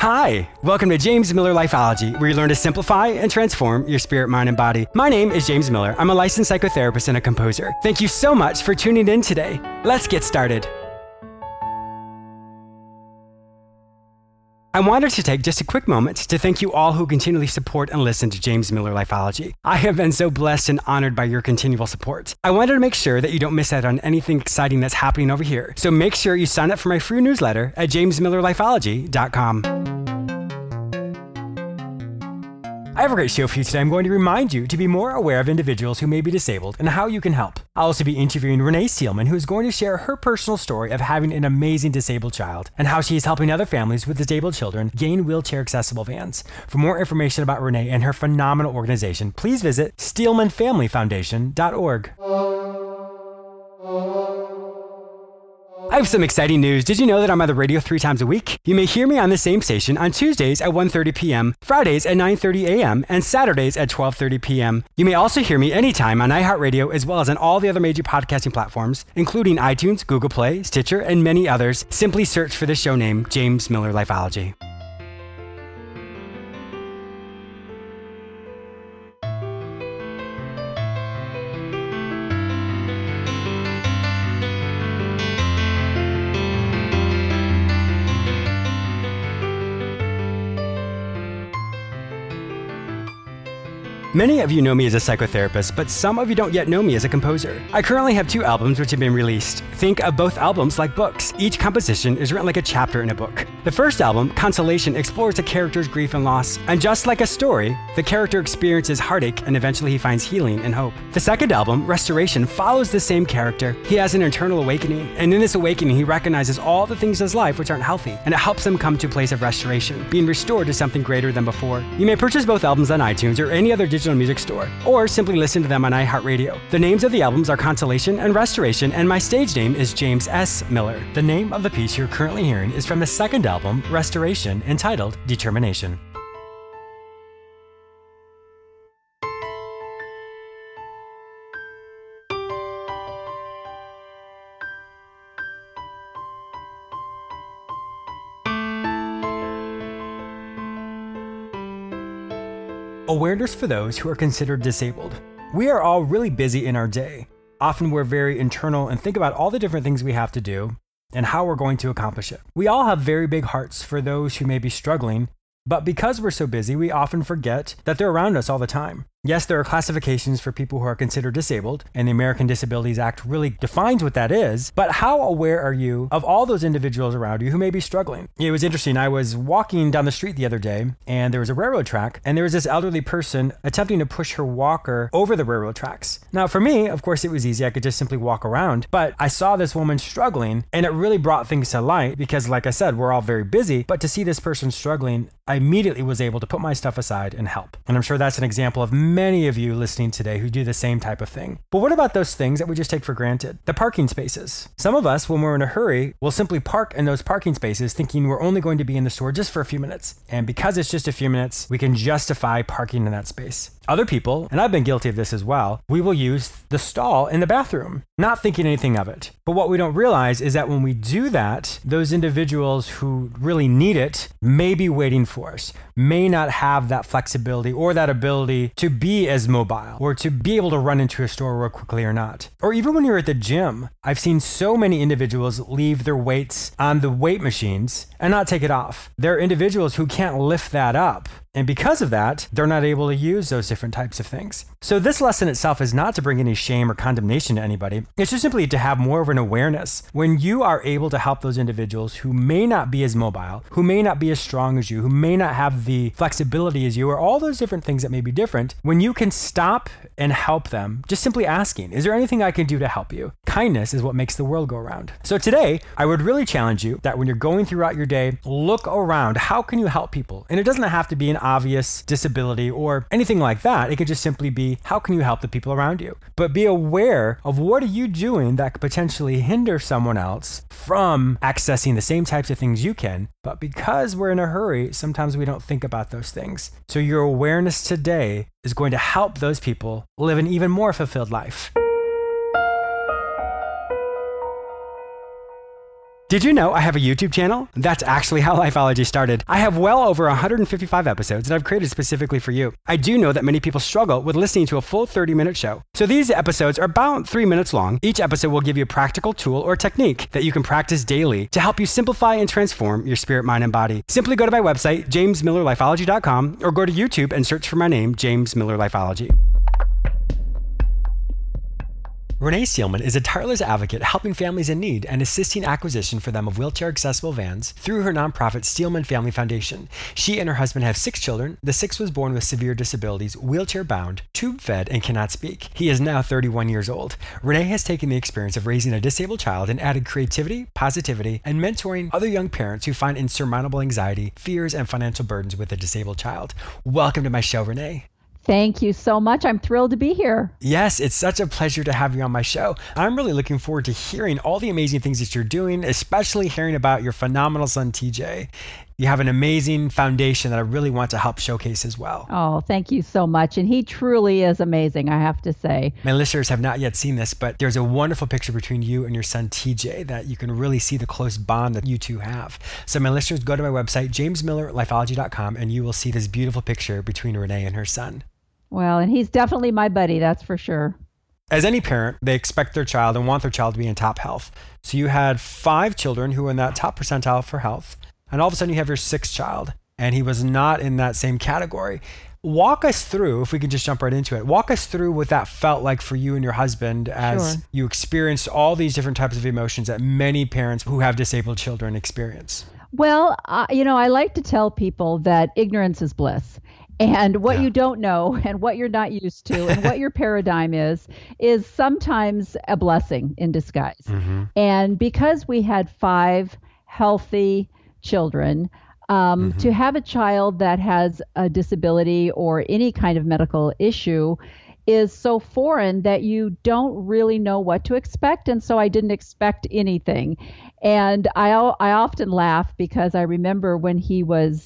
Hi, welcome to James Miller Lifeology, where you learn to simplify and transform your spirit, mind, and body. My name is James Miller. I'm a licensed psychotherapist and a composer. Thank you so much for tuning in today. Let's get started. I wanted to take just a quick moment to thank you all who continually support and listen to James Miller Lifeology. I have been so blessed and honored by your continual support. I wanted to make sure that you don't miss out on anything exciting that's happening over here. So make sure you sign up for my free newsletter at jamesmillerlifeology.com. I have a great show for you today. I'm going to remind you to be more aware of individuals who may be disabled and how you can help. I'll also be interviewing Renee Seelman, who is going to share her personal story of having an amazing disabled child and how she is helping other families with disabled children gain wheelchair accessible vans. For more information about Renee and her phenomenal organization, please visit SteelmanFamilyFoundation.org. I have some exciting news. Did you know that I'm on the radio 3 times a week? You may hear me on the same station on Tuesdays at 1:30 p.m., Fridays at 9:30 a.m., and Saturdays at 12:30 p.m. You may also hear me anytime on iHeartRadio as well as on all the other major podcasting platforms, including iTunes, Google Play, Stitcher, and many others. Simply search for the show name, James Miller Lifeology. Many of you know me as a psychotherapist, but some of you don't yet know me as a composer. I currently have 2 albums which have been released. Think of both albums like books. Each composition is written like a chapter in a book. The first album, Consolation, explores a character's grief and loss. And just like a story, the character experiences heartache and eventually he finds healing and hope. The second album, Restoration, follows the same character. He has an internal awakening, and in this awakening, he recognizes all the things in his life which aren't healthy, and it helps him come to a place of restoration, being restored to something greater than before. You may purchase both albums on iTunes or any other digital music store, or simply listen to them on iHeartRadio. The names of the albums are Consolation and Restoration, and my stage name is James S. Miller. The name of the piece you're currently hearing is from the second album, Restoration, entitled Determination. Awareness for those who are considered disabled. We are all really busy in our day. Often we're very internal and think about all the different things we have to do and how we're going to accomplish it. We all have very big hearts for those who may be struggling, but because we're so busy, we often forget that they're around us all the time. Yes, there are classifications for people who are considered disabled, and the American Disabilities Act really defines what that is, but how aware are you of all those individuals around you who may be struggling? It was interesting. I was walking down the street the other day, and there was a railroad track, and there was this elderly person attempting to push her walker over the railroad tracks. Now, for me, of course, it was easy. I could just simply walk around, but I saw this woman struggling, and it really brought things to light because, like I said, we're all very busy, but to see this person struggling, I immediately was able to put my stuff aside and help. And I'm sure that's an example of many of you listening today who do the same type of thing. But what about those things that we just take for granted? The parking spaces. Some of us, when we're in a hurry, will simply park in those parking spaces thinking we're only going to be in the store just for a few minutes. And because it's just a few minutes, we can justify parking in that space. Other people, and I've been guilty of this as well, we will use the stall in the bathroom, not thinking anything of it. But what we don't realize is that when we do that, those individuals who really need it may be waiting for us, may not have that flexibility or that ability to be as mobile or to be able to run into a store real quickly or not. Or even when you're at the gym, I've seen so many individuals leave their weights on the weight machines and not take it off. There are individuals who can't lift that up. And because of that, they're not able to use those different types of things. So this lesson itself is not to bring any shame or condemnation to anybody. It's just simply to have more of an awareness. When you are able to help those individuals who may not be as mobile, who may not be as strong as you, who may not have the flexibility as you, or all those different things that may be different, when you can stop and help them, just simply asking, is there anything I can do to help you? Kindness is what makes the world go around. So today, I would really challenge you that when you're going throughout your day, look around. How can you help people? And it doesn't have to be an obvious disability or anything like that. It could just simply be, how can you help the people around you? But be aware of what are you doing that could potentially hinder someone else from accessing the same types of things you can. But because we're in a hurry, sometimes we don't think about those things. So your awareness today is going to help those people live an even more fulfilled life. Did you know I have a YouTube channel? That's actually how Lifeology started. I have well over 155 episodes that I've created specifically for you. I do know that many people struggle with listening to a full 30-minute show. So these episodes are about 3 minutes long. Each episode will give you a practical tool or technique that you can practice daily to help you simplify and transform your spirit, mind, and body. Simply go to my website, jamesmillerlifeology.com, or go to YouTube and search for my name, James Miller Lifeology. Renee Steelman is a tireless advocate helping families in need and assisting acquisition for them of wheelchair-accessible vans through her nonprofit Steelman Family Foundation. She and her husband have 6 children. The 6th was born with severe disabilities, wheelchair-bound, tube-fed, and cannot speak. He is now 31 years old. Renee has taken the experience of raising a disabled child and added creativity, positivity, and mentoring other young parents who find insurmountable anxiety, fears, and financial burdens with a disabled child. Welcome to my show, Renee. Thank you so much. I'm thrilled to be here. Yes, it's such a pleasure to have you on my show. I'm really looking forward to hearing all the amazing things that you're doing, especially hearing about your phenomenal son, TJ. You have an amazing foundation that I really want to help showcase as well. Oh, thank you so much. And he truly is amazing, I have to say. My listeners have not yet seen this, but there's a wonderful picture between you and your son, TJ, that you can really see the close bond that you two have. So my listeners, go to my website, jamesmillerlifeology.com, and you will see this beautiful picture between Renee and her son. Well, and he's definitely my buddy, that's for sure. As any parent, they expect their child and want their child to be in top health. So you had 5 children who were in that top percentile for health, and all of a sudden you have your 6th child, and he was not in that same category. Walk us through, if we can just jump right into it, walk us through what that felt like for you and your husband as you experienced all these different types of emotions that many parents who have disabled children experience. Well, I like to tell people that ignorance is bliss. And what you don't know and what you're not used to and what your paradigm is sometimes a blessing in disguise. Mm-hmm. And because we had 5 healthy children, to have a child that has a disability or any kind of medical issue is so foreign that you don't really know what to expect. And so I didn't expect anything. And I often laugh because I remember when he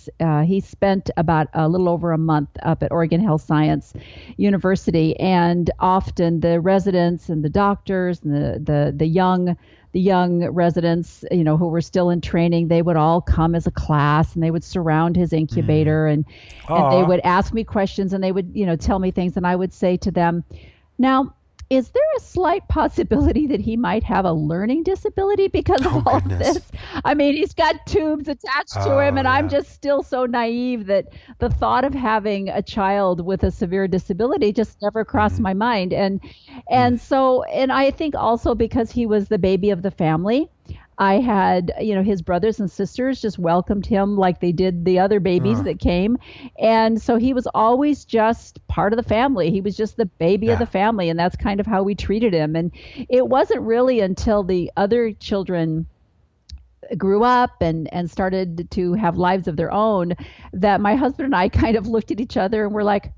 spent about a little over a month up at Oregon Health Science University, and often the residents and the doctors and the young residents, who were still in training, they would all come as a class and they would surround his incubator and they would ask me questions and they would, tell me things, and I would say to them, now, is there a slight possibility that he might have a learning disability because of all of this? I mean, he's got tubes attached to him, and I'm just still so naive that the thought of having a child with a severe disability just never crossed my mind. And I think also because he was the baby of the family, I had, his brothers and sisters just welcomed him like they did the other babies that came. And so he was always just part of the family. He was just the baby of the family. And that's kind of how we treated him. And it wasn't really until the other children grew up and started to have lives of their own that my husband and I kind of looked at each other and were like,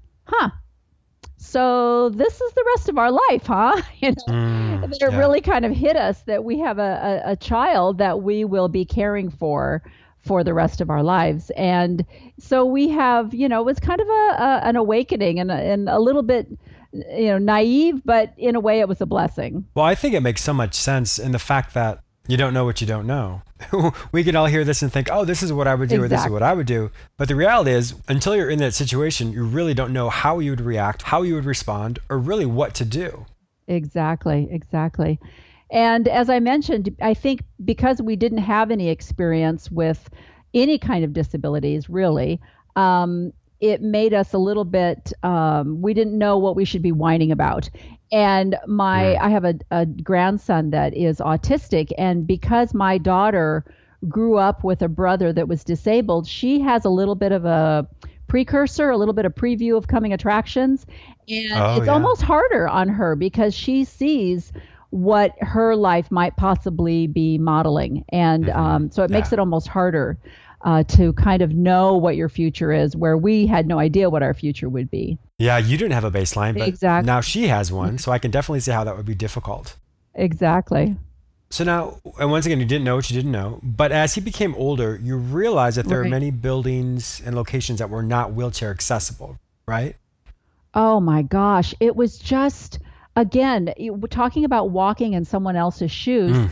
so this is the rest of our life, huh? And it really kind of hit us that we have a child that we will be caring for the rest of our lives. And so we have, it was kind of an awakening and a little bit, naive, but in a way it was a blessing. Well, I think it makes so much sense in the fact that you don't know what you don't know. We could all hear this and think, oh, this is what I would do, or this is what I would do. But the reality is, until you're in that situation, you really don't know how you would react, how you would respond, or really what to do. Exactly. And as I mentioned, I think because we didn't have any experience with any kind of disabilities, really, it made us a little bit, we didn't know what we should be whining about. And I have a grandson that is autistic, and because my daughter grew up with a brother that was disabled, she has a little bit of a precursor, a little bit of preview of coming attractions. And it's almost harder on her because she sees what her life might possibly be modeling. And so it makes it almost harder to kind of know what your future is, where we had no idea what our future would be. Yeah, you didn't have a baseline, but now she has one. So I can definitely see how that would be difficult. Exactly. So now, and once again, you didn't know what you didn't know, but as he became older, you realized that there are many buildings and locations that were not wheelchair accessible, right? Oh my gosh. It was just, again, talking about walking in someone else's shoes.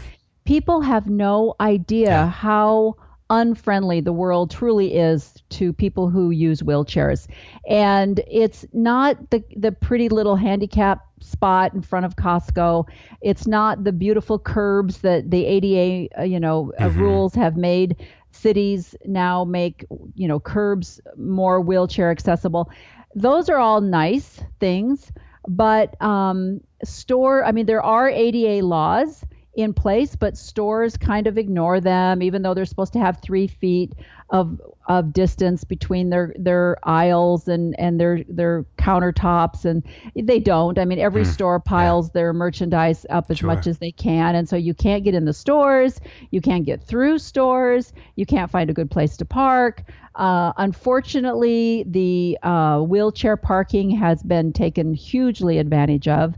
people have no idea how unfriendly the world truly is to people who use wheelchairs. And it's not the pretty little handicap spot in front of Costco. It's not the beautiful curbs that the ADA, rules have made. Cities now make, curbs more wheelchair accessible. Those are all nice things, but there are ADA laws in place, but stores kind of ignore them, even though they're supposed to have 3 feet of distance between their aisles and their countertops, and they don't. I mean, every store piles their merchandise up as much as they can, and so you can't get in the stores, you can't get through stores, you can't find a good place to park. Unfortunately, the wheelchair parking has been taken hugely advantage of.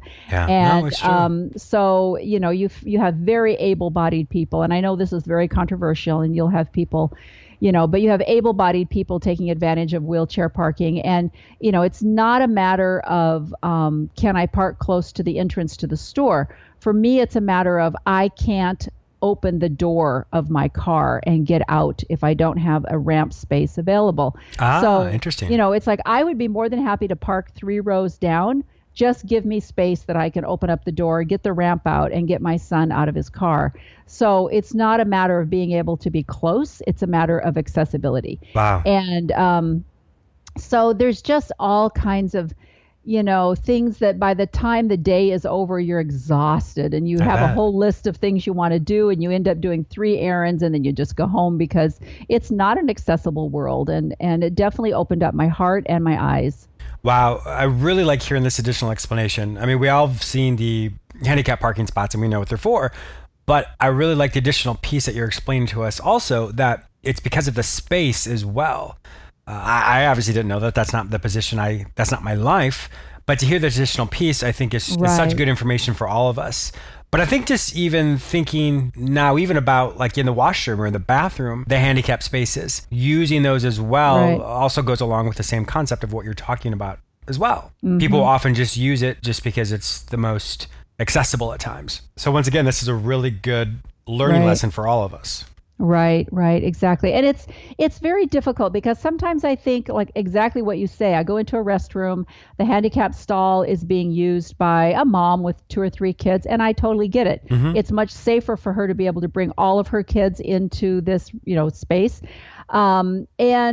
So you have very able-bodied people, and I know this is very controversial, and you'll have people, but you have able-bodied people taking advantage of wheelchair parking, and it's not a matter of can I park close to the entrance to the store. For me, it's a matter of I can't open the door of my car and get out if I don't have a ramp space available. So interesting. It's like I would be more than happy to park 3 rows down. Just give me space that I can open up the door, get the ramp out, and get my son out of his car. So it's not a matter of being able to be close. It's a matter of accessibility. Wow. And so there's just all kinds of things that by the time the day is over, you're exhausted and you have a whole list of things you want to do, and you end up doing 3 errands and then you just go home because it's not an accessible world. And it definitely opened up my heart and my eyes. Wow. I really like hearing this additional explanation. I mean, we all have seen the handicap parking spots and we know what they're for, but I really like the additional piece that you're explaining to us also, that it's because of the space as well. I obviously didn't know that. That's not the position. That's not my life. But to hear the additional piece, I think is such good information for all of us. But I think just even thinking now, even about like in the washroom or in the bathroom, the handicap spaces, using those as well also goes along with the same concept of what you're talking about as well. Mm-hmm. People often just use it just because it's the most accessible at times. So once again, this is a really good learning lesson for all of us. Right, exactly. And it's very difficult because sometimes I think like exactly what you say. I go into a restroom, the handicap stall is being used by a mom with 2 or 3 kids, and I totally get it. Mm-hmm. It's much safer for her to be able to bring all of her kids into this, space. And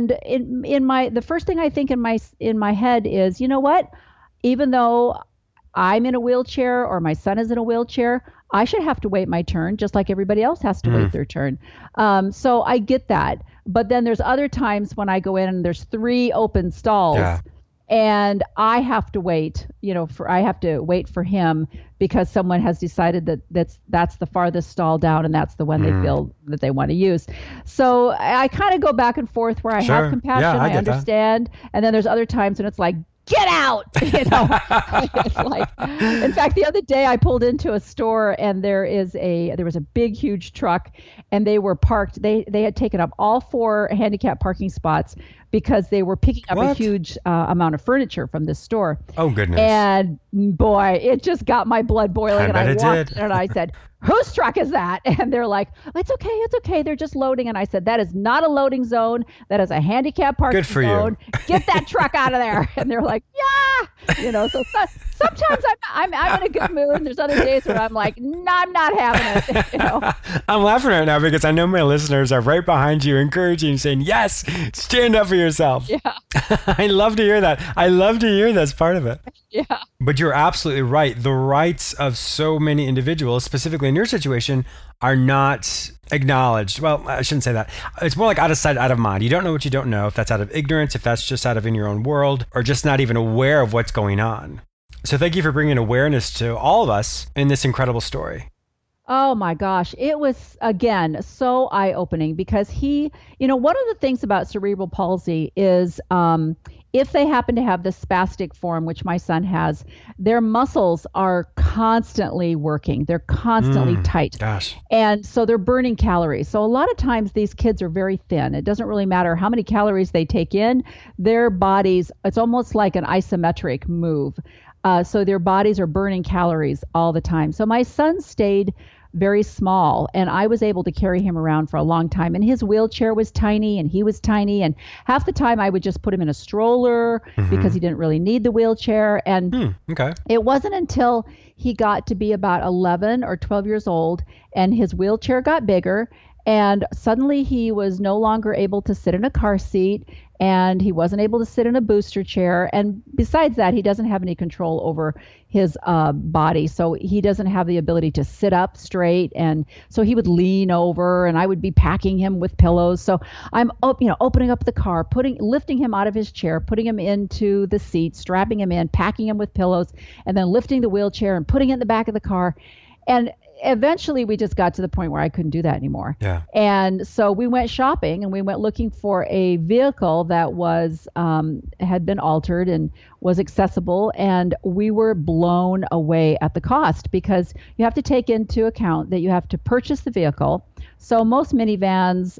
the first thing I think in my head is, you know what? Even though I'm in a wheelchair or my son is in a wheelchair, I should have to wait my turn just like everybody else has to wait their turn. So I get that. But then there's other times when I go in and there's 3 open stalls and I have to wait, I have to wait for him because someone has decided that that's the farthest stall down and that's the one they feel that they want to use. So I kind of go back and forth where I have compassion, I understand. And then there's other times when it's like, get out, It's like, in fact, the other day I pulled into a store and there was a big, huge truck and they were parked. They had taken up all 4 handicap parking spots because they were picking up a huge amount of furniture from this store. Oh, goodness. And boy, it just got my blood boiling. And I walked in and I said, whose truck is that? And they're like, it's okay. They're just loading. And I said, that is not a loading zone. That is a handicap parking zone. Get that truck out of there. And they're like, yeah. So sometimes I'm in a good mood. And there's other days where I'm like, no, I'm not having it. I'm laughing right now because I know my listeners are right behind you, encouraging you, saying, yes, stand up for yourself. Yeah. I love to hear that. I love to hear that's part of it. Yeah. But you're absolutely right. The rights of so many individuals, specifically in your situation, are not acknowledged. Well, I shouldn't say that. It's more like out of sight, out of mind. You don't know what you don't know, if that's out of ignorance, if that's just out of in your own world, or just not even aware of what's going on. So thank you for bringing awareness to all of us in this incredible story. Oh my gosh. It was, again, so eye-opening because one of the things about cerebral palsy is if they happen to have the spastic form, which my son has, their muscles are constantly working. They're constantly tight. Gosh. And so they're burning calories. So a lot of times these kids are very thin. It doesn't really matter how many calories they take in. Their bodies, it's almost like an isometric move. So their bodies are burning calories all the time. So my son stayed very small, and I was able to carry him around for a long time. And his wheelchair was tiny, and he was tiny. And half the time I would just put him in a stroller because he didn't really need the wheelchair. And Okay. it wasn't until he got to be about 11 or 12 years old and his wheelchair got bigger, and suddenly he was no longer able to sit in a car seat, and he wasn't able to sit in a booster chair. And besides that, he doesn't have any control over his body. So he doesn't have the ability to sit up straight. And so he would lean over, and I would be packing him with pillows. So I'm opening up the car, lifting him out of his chair, putting him into the seat, strapping him in, packing him with pillows, and then lifting the wheelchair and putting it in the back of the car. And eventually we just got to the point where I couldn't do that anymore. Yeah. And so we went shopping, and we went looking for a vehicle that was had been altered and was accessible. And we were blown away at the cost, because you have to take into account that you have to purchase the vehicle. So most minivans,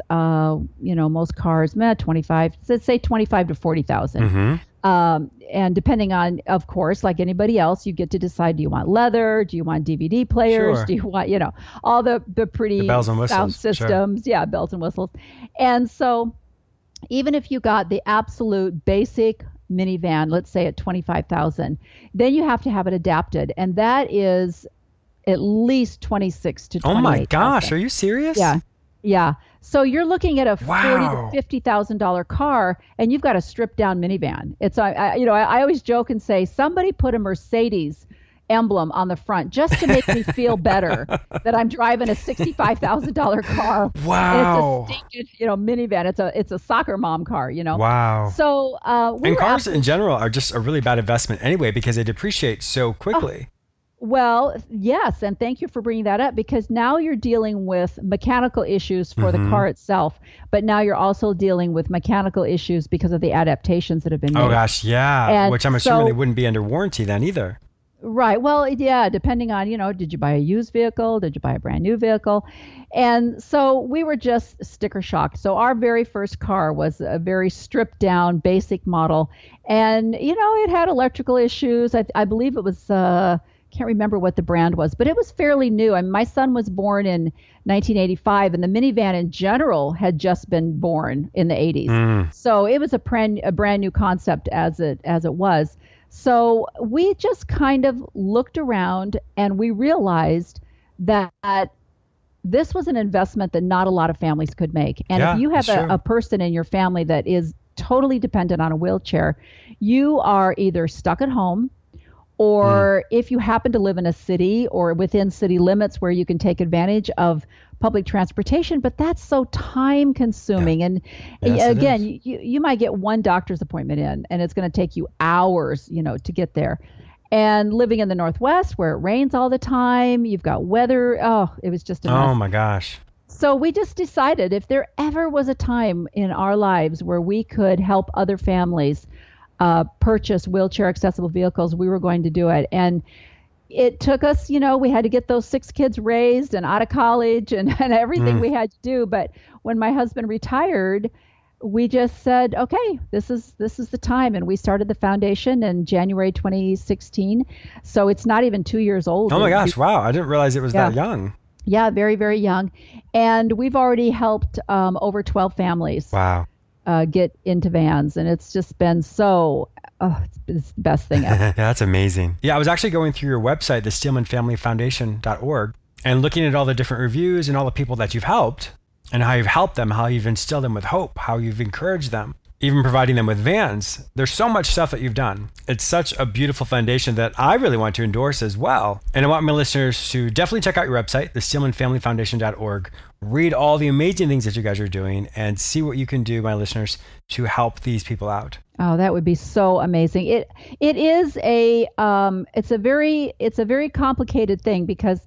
most cars, 25, let's say 25 to 40,000. And depending on, of course, like anybody else, you get to decide, do you want leather? Do you want DVD players? Sure. Do you want, all the pretty The bells and whistles. sound systems? Sure. Yeah, bells and whistles. And so even if you got the absolute basic minivan, let's say at 25,000, then you have to have it adapted. And that is at least 26 to 28,000. Oh my gosh, are you serious? Yeah. Yeah. So you're looking at a Wow. $40,000 to $50,000 car, and you've got a stripped down minivan. It's I always joke and say, somebody put a Mercedes emblem on the front just to make me feel better that I'm driving a $65,000 car. Wow. And it's a stinking, minivan. It's a soccer mom car, Wow. So And cars in general are just a really bad investment anyway, because they depreciate so quickly. Well, yes, and thank you for bringing that up, because now you're dealing with mechanical issues for the car itself, but now you're also dealing with mechanical issues because of the adaptations that have been made. Oh gosh, yeah. And Which I'm assuming they wouldn't be under warranty then either. Right. Well, yeah, depending on, did you buy a used vehicle? Did you buy a brand new vehicle? And so we were just sticker shocked. So our very first car was a very stripped down, basic model. And, it had electrical issues. I believe it was, can't remember what the brand was, but it was fairly new. I mean, my son was born in 1985, and the minivan in general had just been born in the 80s. So it was a brand new concept as it was. So we just kind of looked around, and we realized that this was an investment that not a lot of families could make. And Yeah, if you have that's true. a person in your family that is totally dependent on a wheelchair, you are either stuck at home, or if you happen to live in a city or within city limits where you can take advantage of public transportation, but that's so time consuming. And Yes, it again, is. you might get one doctor's appointment in, and it's going to take you hours, to get there. And living in the Northwest where it rains all the time, you've got weather. Oh, it was just a mess. Oh my gosh. So we just decided, if there ever was a time in our lives where we could help other families purchase wheelchair accessible vehicles, we were going to do it. And it took us, we had to get those 6 kids raised and out of college and everything we had to do. But when my husband retired, we just said, okay, this is the time. And we started the foundation in January 2016. So it's not even 2 years old. Oh my gosh, wow. I didn't realize it was that young. Yeah, very, very young. And we've already helped over 12 families. Wow. Get into vans, and it's just been it's the best thing ever. Yeah, that's amazing. Yeah, I was actually going through your website, the SteelmanFamilyFoundation.org, and looking at all the different reviews and all the people that you've helped and how you've helped them, how you've instilled them with hope, how you've encouraged them, even providing them with vans. There's so much stuff that you've done. It's such a beautiful foundation that I really want to endorse as well. And I want my listeners to definitely check out your website, the SteelmanFamilyFoundation.org. Read all the amazing things that you guys are doing and see what you can do, my listeners, to help these people out. Oh, that would be so amazing. It is it's a very complicated thing, because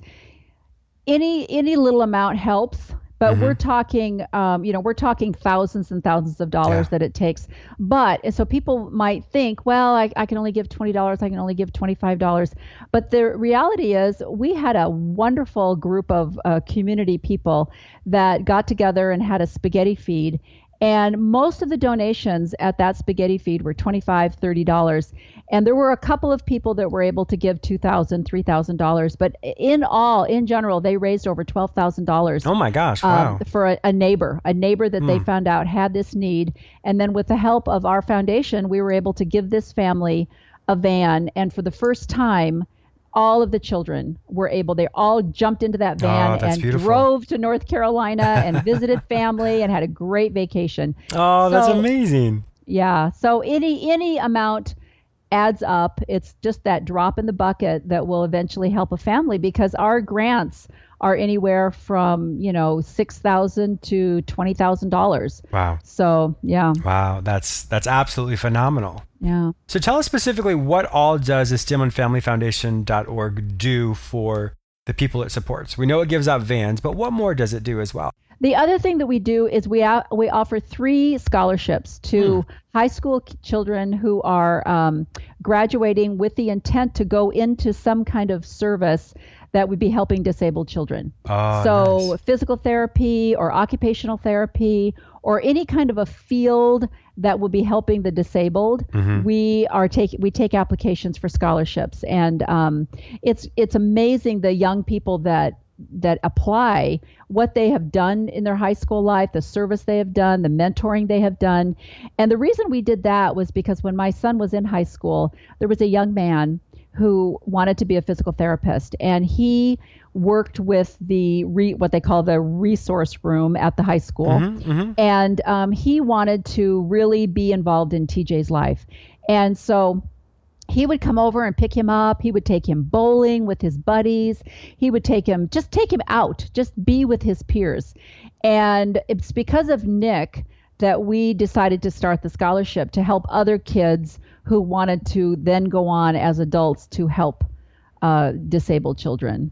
any little amount helps. But we're talking, we're talking thousands and thousands of dollars that it takes. But so people might think, well, I can only give $20. I can only give $25. But the reality is, we had a wonderful group of community people that got together and had a spaghetti feed. And most of the donations at that spaghetti feed were $25, $30. And there were a couple of people that were able to give $2,000, $3,000. But in general, they raised over $12,000. Oh my gosh, wow. For a neighbor that they found out had this need. And then with the help of our foundation, we were able to give this family a van. And for the first time, all of the children they all jumped into that van and beautiful. Drove to North Carolina and visited family and had a great vacation. Oh, that's amazing. Yeah. So any amount adds up. It's just that drop in the bucket that will eventually help a family, because our grants are anywhere from, $6,000 to $20,000. Wow. So, yeah. Wow. That's absolutely phenomenal. Yeah. So tell us specifically, what all does the StimlandFamilyFoundation.org do for the people it supports? We know it gives out vans, but what more does it do as well? The other thing that we do is we offer 3 scholarships to high school children who are graduating with the intent to go into some kind of service that would be helping disabled children. Oh, so nice. Physical therapy or occupational therapy or any kind of a field that will be helping the disabled. Mm-hmm. We take applications for scholarships, and it's amazing the young people that apply, what they have done in their high school life, the service they have done, the mentoring they have done. And the reason we did that was because when my son was in high school, there was a young man who wanted to be a physical therapist, and he worked with what they call the resource room at the high school. Mm-hmm, mm-hmm. And he wanted to really be involved in TJ's life. And so he would come over and pick him up. He would take him bowling with his buddies. He would take him out, just be with his peers. And it's because of Nick that we decided to start the scholarship to help other kids who wanted to then go on as adults to help disabled children.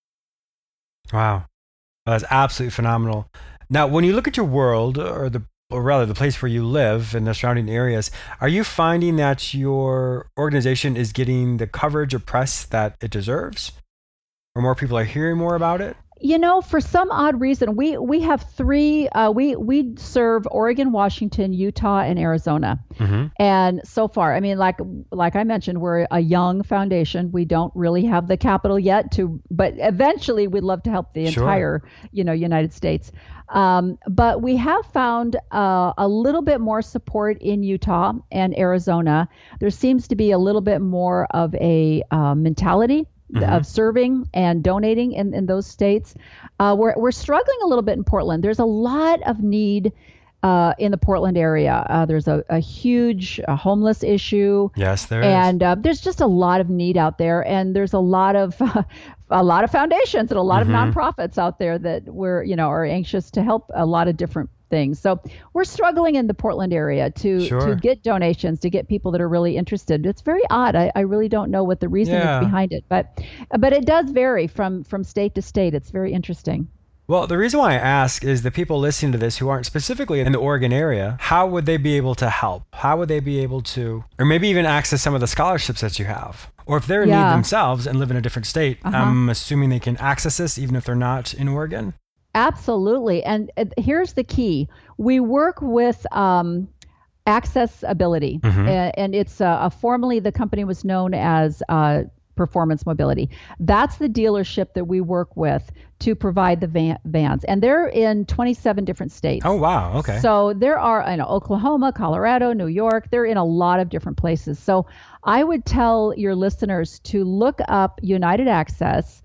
Wow. That's absolutely phenomenal. Now, when you look at your world, or rather the place where you live and the surrounding areas, are you finding that your organization is getting the coverage or press that it deserves? Or more people are hearing more about it? For some odd reason, we have 3, we serve Oregon, Washington, Utah, and Arizona. Mm-hmm. And so far, I mean, like I mentioned, we're a young foundation. We don't really have the capital yet but eventually we'd love to help the entire, United States. But we have found a little bit more support in Utah and Arizona. There seems to be a little bit more of a mentality of serving and donating in those states. We're struggling a little bit in Portland. There's a lot of need in the Portland area. There's a huge homeless issue. Yes, there is. And there's just a lot of need out there. And there's a lot of foundations and a lot of nonprofits out there that are anxious to help a lot of different things. So we're struggling in the Portland area to get donations, to get people that are really interested. It's very odd. I really don't know what the reason is behind it, but it does vary from state to state. It's very interesting. Well, the reason why I ask is the people listening to this who aren't specifically in the Oregon area, how would they be able to help? How would they be able to, or maybe even access some of the scholarships that you have? Or if they're in need themselves and live in a different state, I'm assuming they can access this even if they're not in Oregon? Absolutely. And here's the key. We work with Accessibility, and it's formerly the company was known as Performance Mobility. That's the dealership that we work with to provide the vans, and they're in 27 different states. Oh, wow. Okay. So there are Oklahoma, Colorado, New York. They're in a lot of different places. So I would tell your listeners to look up United Access,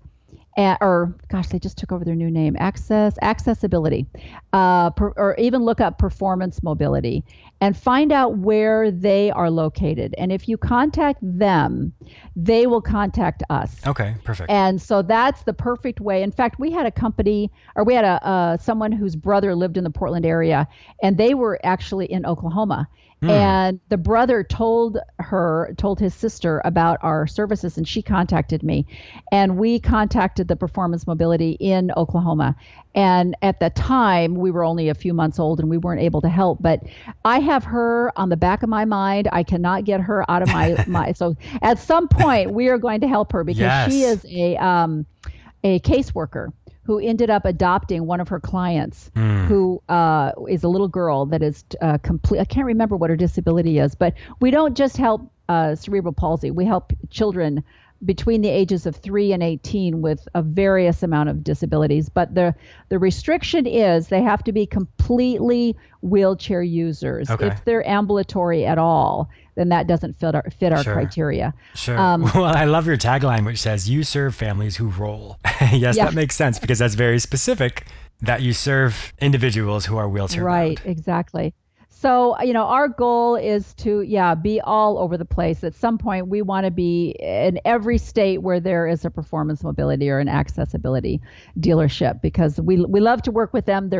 they just took over their new name, Accessibility, or even look up Performance Mobility and find out where they are located. And if you contact them, they will contact us. Okay, perfect. And so that's the perfect way. In fact, we had someone whose brother lived in the Portland area, and they were actually in Oklahoma. And the brother told his sister about our services, and she contacted me, and we contacted the Performance Mobility in Oklahoma. And at the time, we were only a few months old and we weren't able to help, but I have her on the back of my mind. I cannot get her out of my so at some point we are going to help her, because she is a caseworker who ended up adopting one of her clients who is a little girl that is complete. I can't remember what her disability is, but we don't just help cerebral palsy. We help children between the ages of 3 and 18 with a various amount of disabilities. But the restriction is they have to be completely wheelchair users. Okay. If they're ambulatory at all, then that doesn't fit our criteria. Sure. Well, I love your tagline, which says, "You serve families who roll." Yes, that makes sense because that's very specific that you serve individuals who are wheelchair bound. Right, exactly. So, our goal is to, be all over the place. At some point, we want to be in every state where there is a performance mobility or an accessibility dealership because we love to work with them.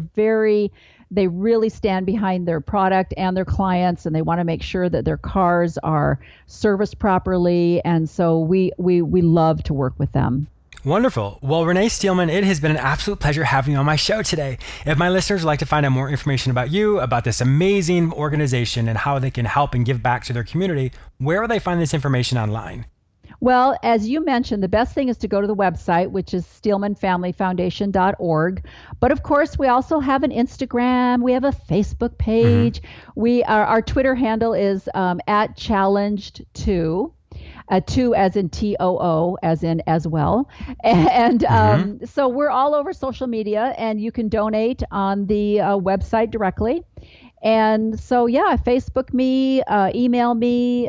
They really stand behind their product and their clients, and they want to make sure that their cars are serviced properly. And so we love to work with them. Wonderful. Well, Renee Steelman, it has been an absolute pleasure having you on my show today. If my listeners would like to find out more information about you, about this amazing organization and how they can help and give back to their community, where will they find this information online? Well, as you mentioned, the best thing is to go to the website, which is steelmanfamilyfoundation.org. But of course, we also have an Instagram. We have a Facebook page. Our Twitter handle is at challenged2. 2 as in TOO, as in as well. And so we're all over social media, and you can donate on the website directly. And so, Facebook me, email me,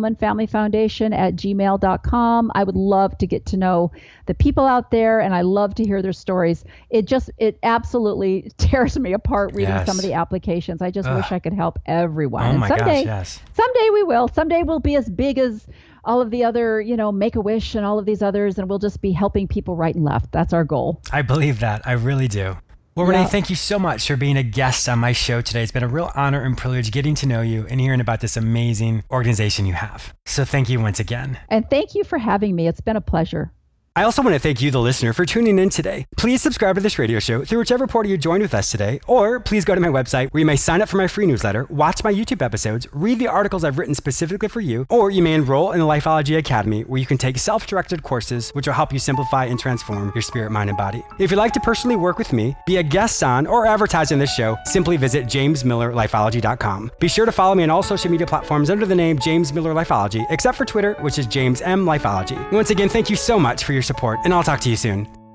steelmanfamilyfoundation@gmail.com. I would love to get to know the people out there, and I love to hear their stories. It absolutely tears me apart reading some of the applications. I just wish I could help everyone. Oh my someday, gosh, yes. Someday we will. Someday we'll be as big as all of the other, Make-A-Wish and all of these others, and we'll just be helping people right and left. That's our goal. I believe that. I really do. Well, Renee, thank you so much for being a guest on my show today. It's been a real honor and privilege getting to know you and hearing about this amazing organization you have. So thank you once again. And thank you for having me. It's been a pleasure. I also want to thank you, the listener, for tuning in today. Please subscribe to this radio show through whichever portal you joined with us today, or please go to my website where you may sign up for my free newsletter, watch my YouTube episodes, read the articles I've written specifically for you, or you may enroll in the Lifeology Academy where you can take self-directed courses which will help you simplify and transform your spirit, mind, and body. If you'd like to personally work with me, be a guest on, or advertise on this show, simply visit jamesmillerlifeology.com. Be sure to follow me on all social media platforms under the name James Miller Lifeology, except for Twitter, which is James M. Lifeology. Once again, thank you so much for your support, and I'll talk to you soon.